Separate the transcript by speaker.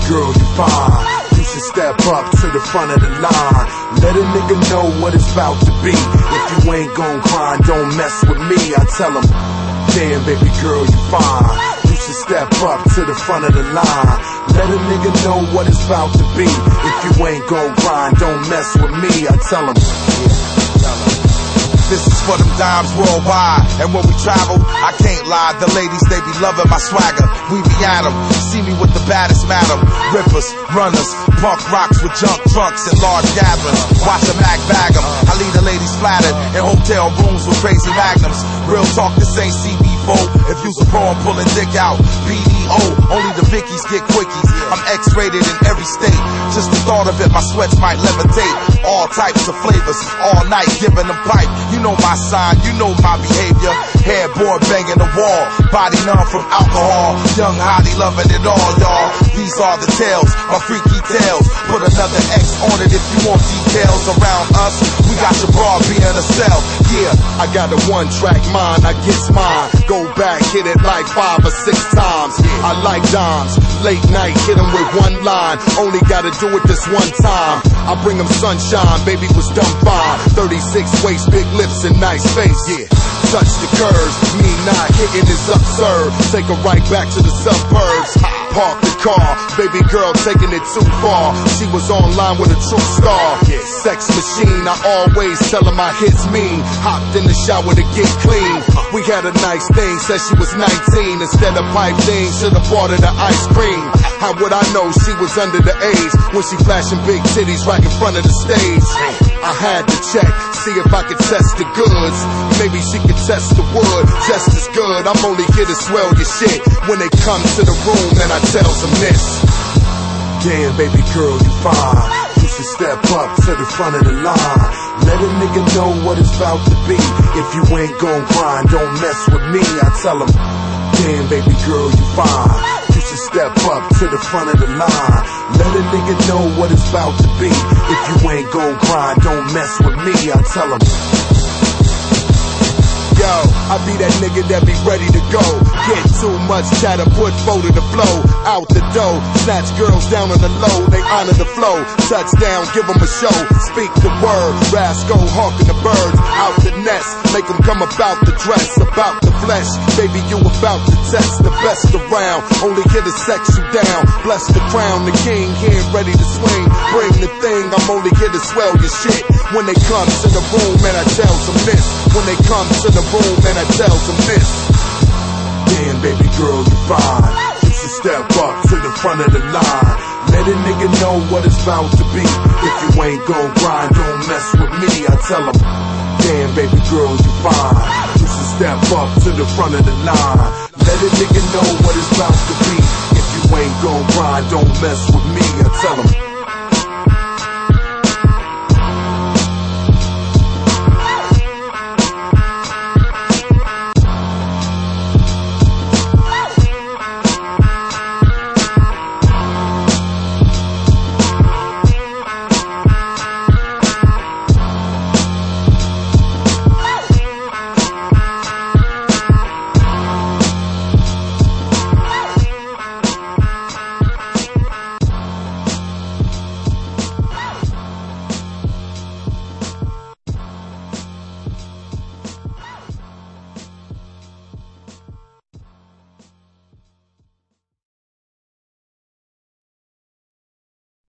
Speaker 1: girl, you fine. You should step up to the front of the line. Let a nigga know what it's about to be. If you ain't gon' grind, don't mess with me. I tell him, damn baby girl, you fine. You should step up to the front of the line. Let a nigga know what it's about to be. If you ain't gon' grind, don't mess with me. I tell him,
Speaker 2: this is for them dimes worldwide. And when we travel, I can't lie, the ladies, they be loving my swagger. We be at them, see me with the baddest madam. Rippers, runners, punk rocks with junk trunks and large gatherings. Watch a Mac bag 'em. I leave the ladies flattered in hotel rooms with crazy magnums. Real talk, this ain't CB4. If you's a pro, I'm pulling dick out. BDO, only the Vickies get quickies. I'm X-rated in every state. Just the thought of it, my sweats might levitate. All types of flavors, all night giving them pipe. You know my sign, you know my behavior. Headboard banging the wall, body numb from alcohol. Young hottie loving it all, y'all. These are the tales, my freaky tales. Put another X on it if you want details around us. We got your broad being a cell.
Speaker 1: yeah, I got a one-track mind, I guess mine. Go back, hit it like 5 or 6 times. I like dimes, late night, hit 'em with one line. Only gotta do it this one time. I bring 'em sunshine, baby was done fine. 36 waist, big lips and nice face, yeah. Touch the curves, me not hitting is absurd. Take her right back to the suburbs. Park the car, baby girl taking it too far. She was online with a true star. Sex machine, I always tell her my hits mean. Hopped in the shower to get clean. We had a nice thing, said she was 19. Instead of pipe thing, should've bought her the ice cream. How would I know she was under the age when she flashing big titties right in front of the stage? I had to check, see if I could test the goods. Maybe she could test the wood, just as good. I'm only here to swell your shit when they come to the room and I tells them this. Damn baby girl, you fine. You should step up to the front of the line. Let a nigga know what it's about to be. If you ain't gon' grind, don't mess with me. I tell him, damn baby girl, you fine. You should step up to the front of the line. Let a nigga know what it's about to be. If you ain't gon' grind, don't mess with me. I tell him, yo, I be that nigga that be ready to go. Get too much chatter, put foe to the flow. Out the dough, snatch girls down on the low. They honor the flow, touchdown, give them a show. Speak the word, rascal, hawking the birds. Out the nest, make them come about the dress. About the flesh, baby you about to test the best around. Only here to sex you down. Bless the crown, the king here ready to swing. Bring the thing, I'm only here to swell your shit. When they come to the room and I tell them this. When they come to the room and I tell them this. Damn baby girl, you fine. You should step up to the front of the line. Let a nigga know what it's about to be. If you ain't gon' grind, don't mess with me. I tell him, damn baby girl, you fine. You should step up to the front of the line. Let a nigga know what it's about to be. If you ain't gon' grind, don't mess with me. I tell him.